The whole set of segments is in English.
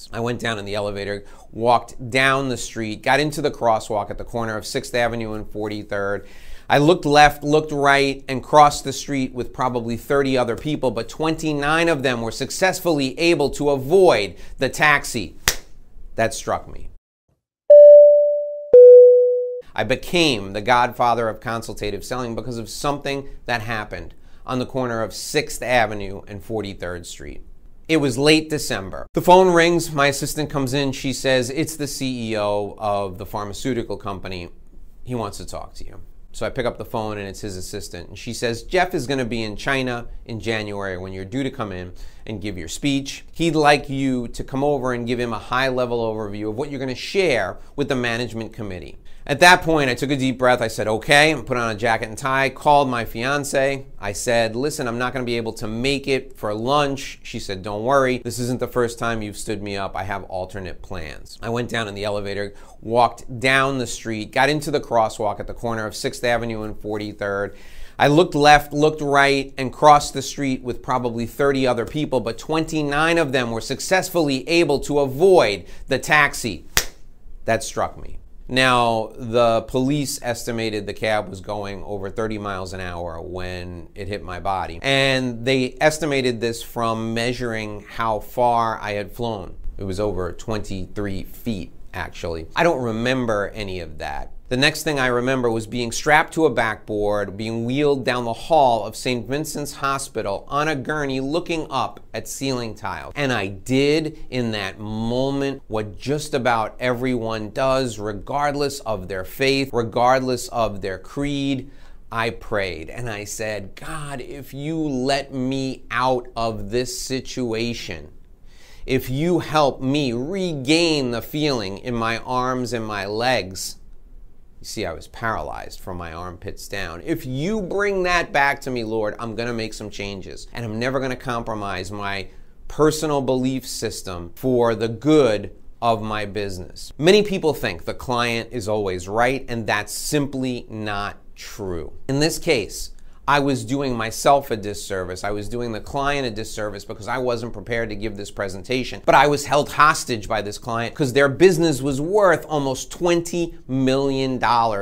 I went down in the elevator, walked down the street, got into the crosswalk at the corner of 6th Avenue and 43rd. I looked left, looked right, and crossed the street with probably 30 other people, but 29 of them were successfully able to avoid the taxi that struck me. I became the godfather of consultative selling because of something that happened on the corner of 6th Avenue and 43rd Street. It was late December. The phone rings, my assistant comes in, she says, "It's the CEO of the pharmaceutical company. He wants to talk to you." So I pick up the phone and it's his assistant. And she says, "Jeff is going to be in China in January when you're due to come in and give your speech. He'd like you to come over and give him a high-level overview of what you're going to share with the management committee." At that point, I took a deep breath. I said, okay, and put on a jacket and tie, called my fiance. I said, "Listen, I'm not going to be able to make it for lunch." She said, "Don't worry. This isn't the first time you've stood me up. I have alternate plans." I went down in the elevator, walked down the street, got into the crosswalk at the corner of 6th Avenue and 43rd. I looked left, looked right, and crossed the street with probably 30 other people, but 29 of them were successfully able to avoid the taxi that struck me. Now, the police estimated the cab was going over 30 miles an hour when it hit my body. And they estimated this from measuring how far I had flown. It was over 23 feet, actually. I don't remember any of that. The next thing I remember was being strapped to a backboard, being wheeled down the hall of St. Vincent's Hospital on a gurney looking up at ceiling tiles. And I did in that moment what just about everyone does, regardless of their faith, regardless of their creed. I prayed and I said, "God, if you let me out of this situation, if you help me regain the feeling in my arms and my legs," you see, I was paralyzed from my armpits down. "If you bring that back to me, Lord, I'm going to make some changes. And I'm never going to compromise my personal belief system for the good of my business." Many people think the client is always right, and that's simply not true. In this case, I was doing myself a disservice. I was doing the client a disservice because I wasn't prepared to give this presentation. But I was held hostage by this client because their business was worth almost $20 million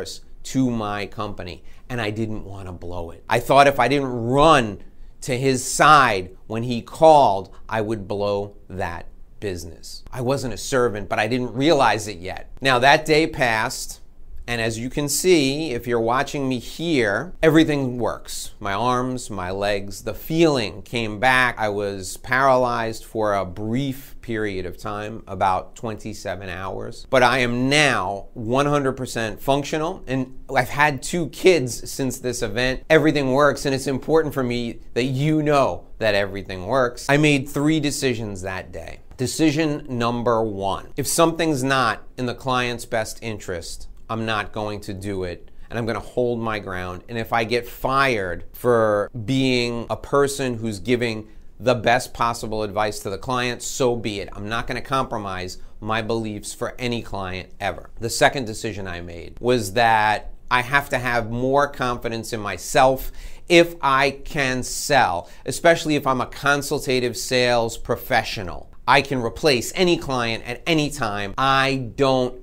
to my company. And I didn't want to blow it. I thought if I didn't run to his side when he called, I would blow that business. I wasn't a servant, but I didn't realize it yet. Now that day passed. And as you can see, if you're watching me here, everything works. My arms, my legs, the feeling came back. I was paralyzed for a brief period of time, about 27 hours. But I am now 100% functional, and I've had 2 kids since this event. Everything works, and it's important for me that you know that everything works. I made 3 decisions that day. Decision number 1, if something's not in the client's best interest, I'm not going to do it, and I'm going to hold my ground. And if I get fired for being a person who's giving the best possible advice to the client, so be it. I'm not going to compromise my beliefs for any client ever. The second decision I made was that I have to have more confidence in myself if I can sell, especially if I'm a consultative sales professional. I can replace any client at any time. I don't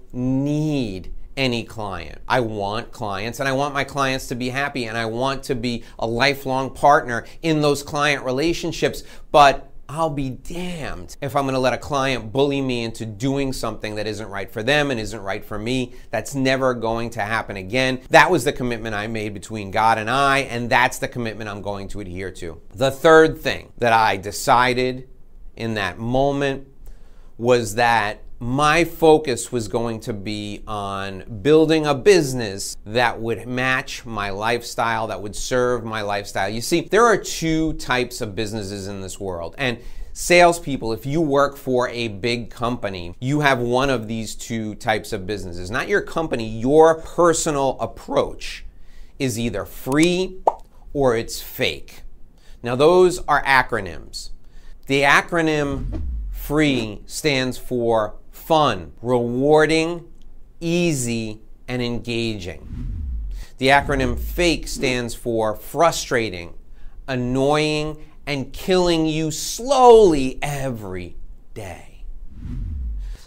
need any client. I want clients, and I want my clients to be happy, and I want to be a lifelong partner in those client relationships. But I'll be damned if I'm going to let a client bully me into doing something that isn't right for them and isn't right for me. That's never going to happen again. That was the commitment I made between God and I, and that's the commitment I'm going to adhere to. The third thing that I decided in that moment was that my focus was going to be on building a business that would match my lifestyle, that would serve my lifestyle. You see, there are 2 types of businesses in this world. And salespeople, if you work for a big company, you have one of these 2 types of businesses. Not your company, your personal approach is either free or it's fake. Now, those are acronyms. The acronym FREE stands for fun, rewarding, easy, and engaging. The acronym FAKE stands for frustrating, annoying, and killing you slowly every day.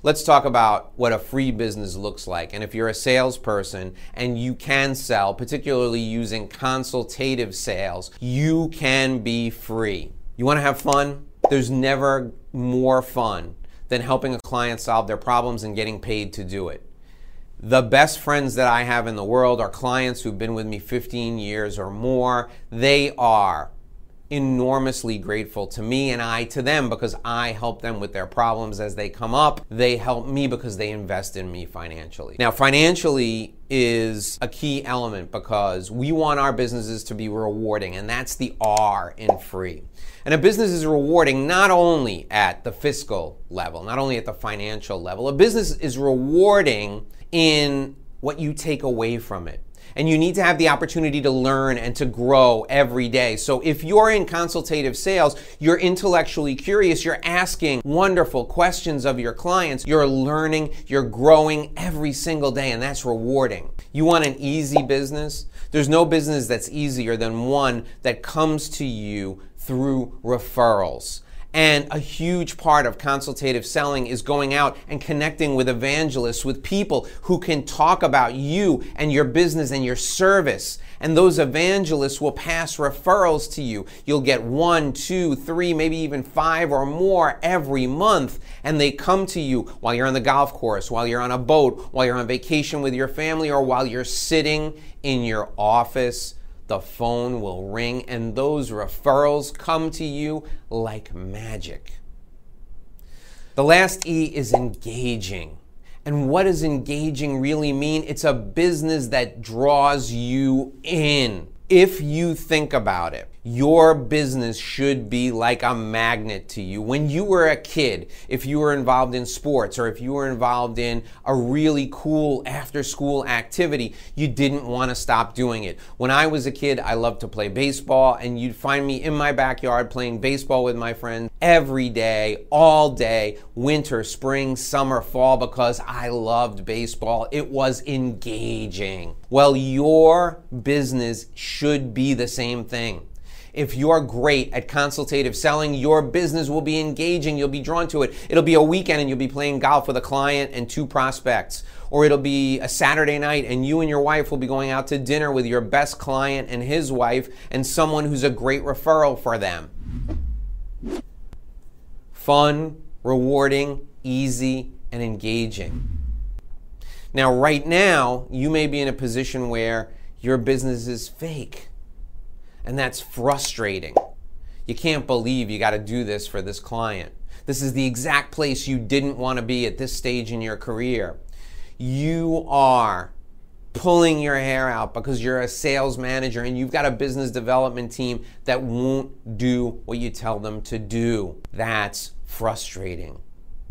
Let's talk about what a free business looks like. And if you're a salesperson and you can sell, particularly using consultative sales, you can be free. You want to have fun? There's never more fun than helping a client solve their problems and getting paid to do it. The best friends that I have in the world are clients who've been with me 15 years or more. They are enormously grateful to me and I to them because I help them with their problems as they come up. They help me because they invest in me financially. Now, financially is a key element because we want our businesses to be rewarding, and that's the R in free. And a business is rewarding not only at the fiscal level, not only at the financial level. A business is rewarding in what you take away from it. And you need to have the opportunity to learn and to grow every day. So if you're in consultative sales, you're intellectually curious, you're asking wonderful questions of your clients, you're learning, you're growing every single day, and that's rewarding. You want an easy business? There's no business that's easier than one that comes to you through referrals. And a huge part of consultative selling is going out and connecting with evangelists, with people who can talk about you and your business and your service. And those evangelists will pass referrals to you. You'll get 1, 2, 3, maybe even 5 or more every month. And they come to you while you're on the golf course, while you're on a boat, while you're on vacation with your family, or while you're sitting in your office. The phone will ring and those referrals come to you like magic. The last E is engaging. And what does engaging really mean? It's a business that draws you in. If you think about it, your business should be like a magnet to you. When you were a kid, if you were involved in sports or if you were involved in a really cool after-school activity, you didn't want to stop doing it. When I was a kid, I loved to play baseball, and you'd find me in my backyard playing baseball with my friends every day, all day, winter, spring, summer, fall, because I loved baseball. It was engaging. Well, your business should be the same thing. If you're great at consultative selling, your business will be engaging. You'll be drawn to it. It'll be a weekend and you'll be playing golf with a client and 2 prospects. Or it'll be a Saturday night and you and your wife will be going out to dinner with your best client and his wife and someone who's a great referral for them. Fun, rewarding, easy, and engaging. Now, right now, you may be in a position where your business is fake. And that's frustrating. You can't believe you got to do this for this client. This is the exact place you didn't want to be at this stage in your career. You are pulling your hair out because you're a sales manager and you've got a business development team that won't do what you tell them to do. That's frustrating.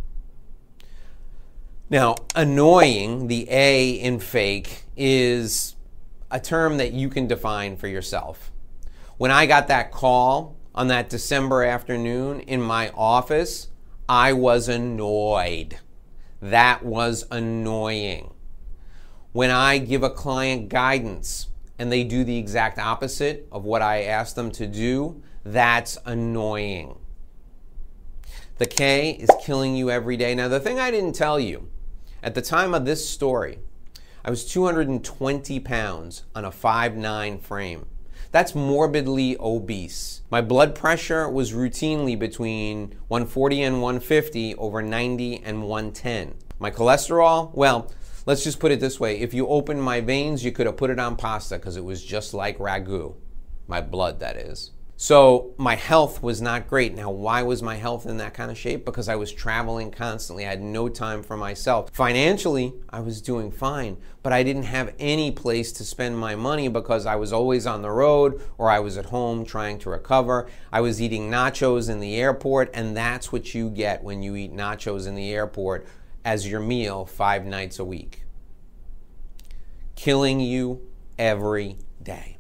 Now, annoying, the A in fake, is a term that you can define for yourself. When I got that call on that December afternoon in my office, I was annoyed. That was annoying. When I give a client guidance and they do the exact opposite of what I asked them to do, that's annoying. The K is killing you every day. Now, the thing I didn't tell you, at the time of this story, I was 220 pounds on a 5'9" frame. That's morbidly obese. My blood pressure was routinely between 140 and 150 over 90 and 110. My cholesterol, well, let's just put it this way. If you opened my veins, you could have put it on pasta because it was just like ragu. My blood, that is. So my health was not great. Now, why was my health in that kind of shape? Because I was traveling constantly. I had no time for myself. Financially, I was doing fine, but I didn't have any place to spend my money because I was always on the road or I was at home trying to recover. I was eating nachos in the airport, and that's what you get when you eat nachos in the airport as your meal 5 nights a week. Killing you every day.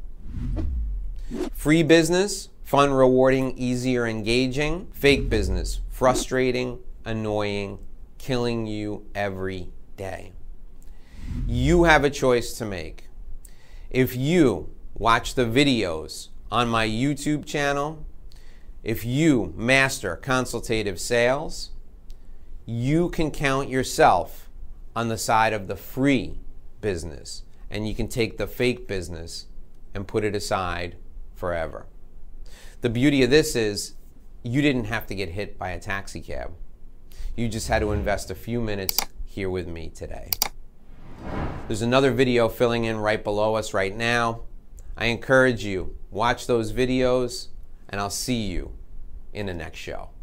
Free business, fun, rewarding, easy, or engaging. Fake business, frustrating, annoying, killing you every day. You have a choice to make. If you watch the videos on my YouTube channel, if you master consultative sales, you can count yourself on the side of the free business, and you can take the fake business and put it aside forever. The beauty of this is you didn't have to get hit by a taxi cab. You just had to invest a few minutes here with me today. There's another video filling in right below us right now. I encourage you, watch those videos, and I'll see you in the next show.